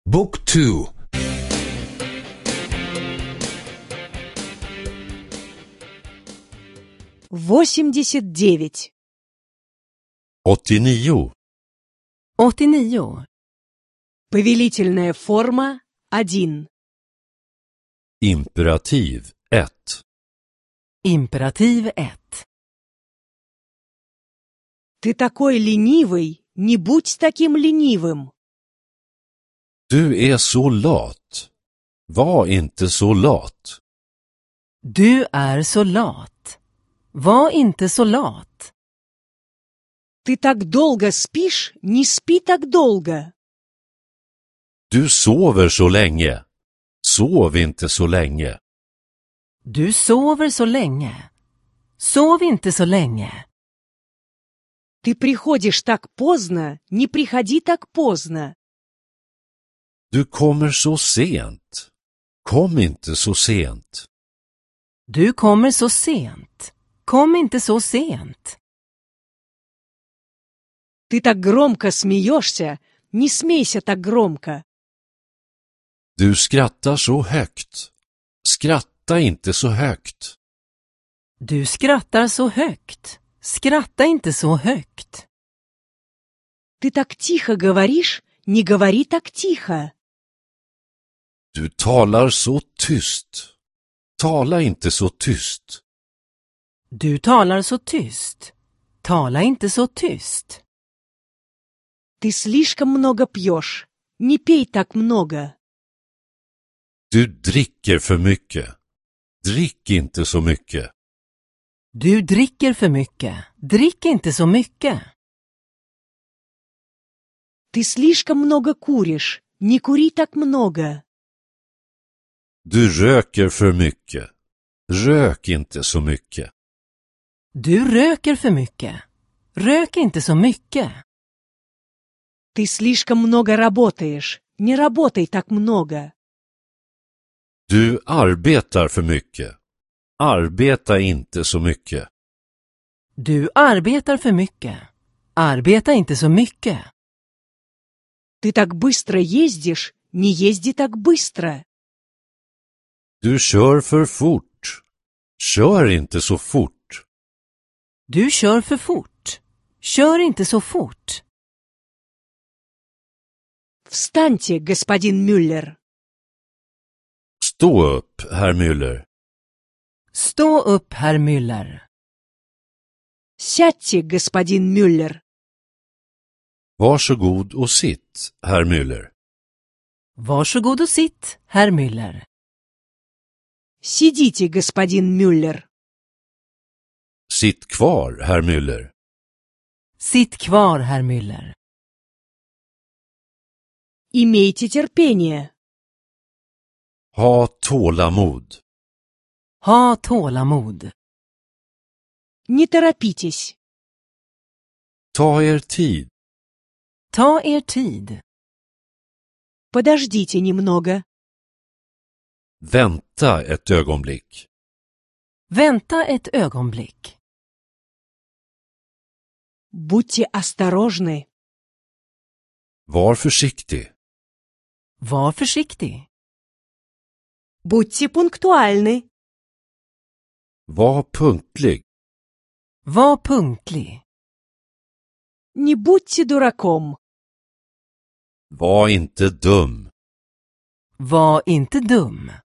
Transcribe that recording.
Book 2. 89. 89. 89. Повелительная форма 1. Imperativ 1. Imperativ 1. Ты такой ленивый, не будь таким ленивым. Du är så lat. Var inte så lat. Du är så lat. Var inte så lat. Ты так долго спишь, не спи так долго. Du sover så länge. Sov inte så länge. Du sover så länge. Sov inte så länge. Ты приходишь так поздно, не приходи так поздно. Du kommer så sent. Kom inte så sent. Du kommer så sent. Kom inte så sent. Ты так громко смеешься, не смейся так громко. Du skrattar så högt. Skratta inte så högt. Du skrattar så högt. Skratta inte så högt. Ты так тихо говоришь, не говори так тихо. Du talar så tyst. Tala inte så tyst. Du talar så tyst. Tala inte så tyst. Ты слишком много пьешь, не пей так много. Du dricker för mycket. Drick inte så mycket. Du dricker för mycket. Drick inte så mycket. Ты слишком много куришь, не кури так много. Du röker för mycket. Rök inte så mycket. Du röker för mycket. Rök inte så mycket. Ты слишком много работаешь, не работай так много. Du arbetar för mycket. Arbeta inte så mycket. Du arbetar för mycket. Arbeta inte så mycket. Ты так быстро ездишь, не езди так быстро. Du kör för fort. Kör inte så fort. Du kör för fort. Kör inte så fort. Встаньте, господин Мюллер. Stå upp, herr Müller. Stå upp, herr Müller. Сядьте, господин Мюллер. Varsågod och sitt, herr Müller. Varsågod och sitt, herr Müller. Сидите, господин Мюллер. Sitt kvar, herr Müller. Sitt kvar, herr Müller. Имейте терпение. Ha tålamod. Ha tålamod. Не торопитесь. Ta er tid. Ta er tid. Подождите немного. Vänta ett ögonblick. Vänta ett ögonblick. Будьте осторожны. Var försiktig. Var försiktig. Будьте пунктуальны. Var punktlig. Var punktlig. Не будьте дураком. Var inte dum. Var inte dum.